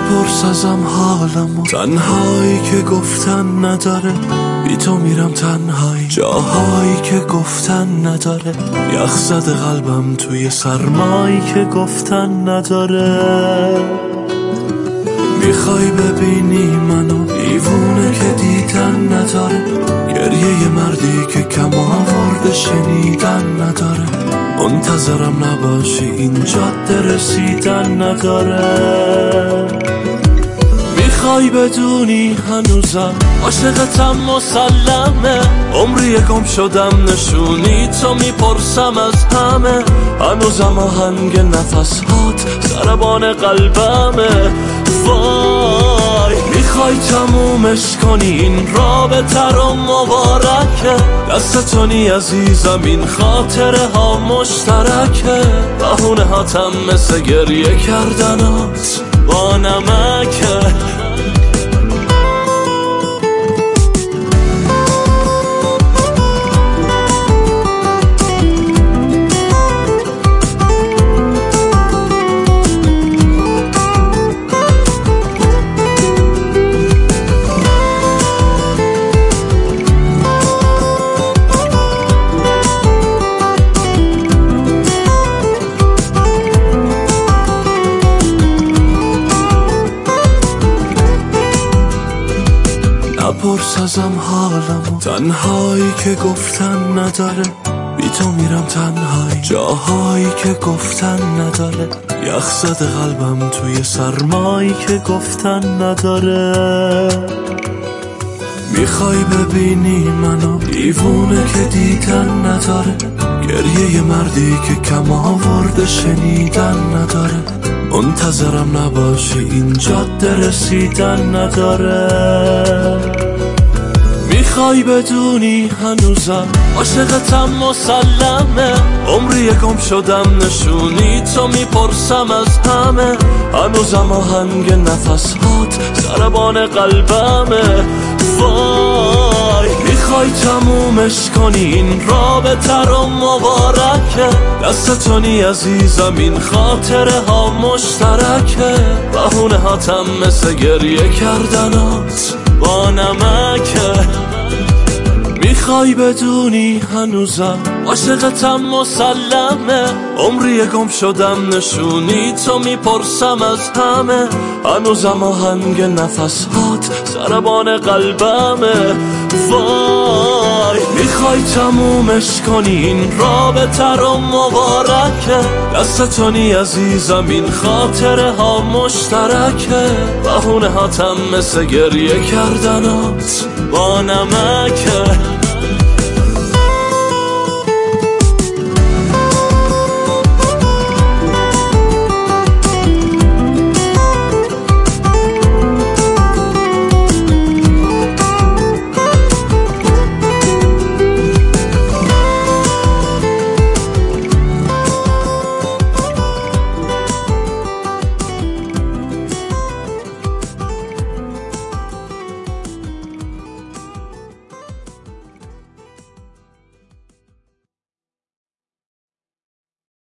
نپرس ازم حالمو، تنهایی که گفتن نداره، بی تو میرم تنهایی، جاهایی که گفتن نداره، یخ زده قلبم توی سرمایی که گفتن نداره. میخوای ببینی منو دیوونه که دیدن نداره، گریه مردی که کم آورده شنیدن نداره، منتظرم نباشی این جاده رسیدن نداره. میخوای بدونی هنوزم عاشقتم مسلمه، عمری گم شدم نشونی تو میپرسم از همه، هنوزم آهنگ نفس هات ضربان قلبمه. وای میخوای تمومش کنی این رابطه رو مبارکه، دستتونی عزیزم این خاطره ها مشترکه، بهونه هاتم مثل گریه کردنات با نمکه. نپرس ازم حالمو، تنهایی که گفتن نداره، بی تو میرم تنهایی، جاهایی که گفتن نداره، یخ زده قلبم توی سرمایی که گفتن نداره. میخوای ببینی منو دیوونه که دیدن نداره، گریه مردی که کم آورده شنیدن نداره، منتظرم نباشی این جاده رسیدن نداره. میخوای بدونی هنوزم عاشقتم مسلمه، عمری گم شدم نشونی تو میپرسم از همه، هنوزم آهنگ نفس هات ضربان قلبمه. وای میخوای تمومش کنی این رابطه رو مبارکه، دستتونی عزیزم این خاطره ها مشترکه، بهونه هاتم مثل گریه کردنات با نمکه. میخوای بدونی هنوزم عاشقتم مسلمه، عمری گم شدم نشونی تو میپرسم از همه، هنوزم آهنگ نفس هات ضربان قلبمه. وای میخوای تمومش کنی این رابطه رو مبارکه، دستتونی عزیزم این خاطره ها مشترکه، بهونه هاتم مثل گریه کردنات با نمکه.